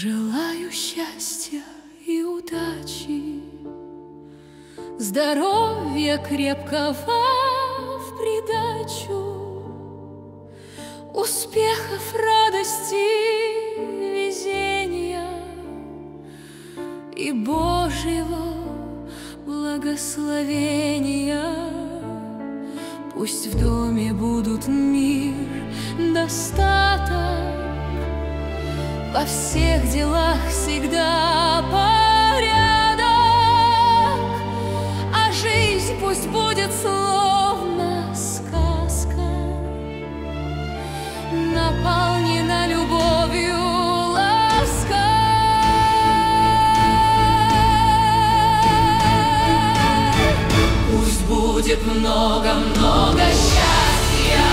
Желаю счастья и удачи, здоровья крепкого в придачу, успехов, радости, везения и Божьего благословения. Пусть в доме будут мир, достаток, во всех делах всегда порядок, а жизнь пусть будет словно сказка, наполнена любовью, лаской. Пусть будет много-много счастья,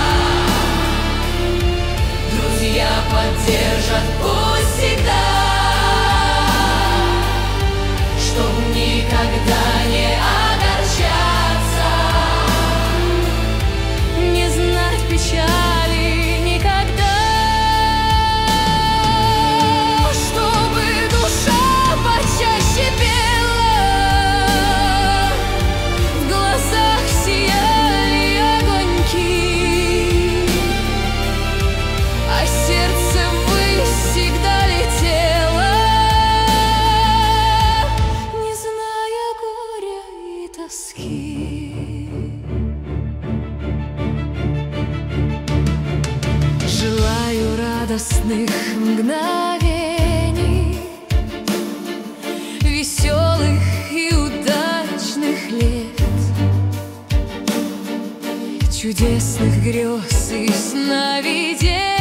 друзья поддержат пусть всегда, чтоб никогда не огорчаться, не знать печали никогда, чтобы душа почаще пела, в глазах сияли огоньки, а сердце ввысь всегда летело, не зная горя и тоски. Желаю радостных мгновений, веселых и удачных лет, чудесных грез и сновидений.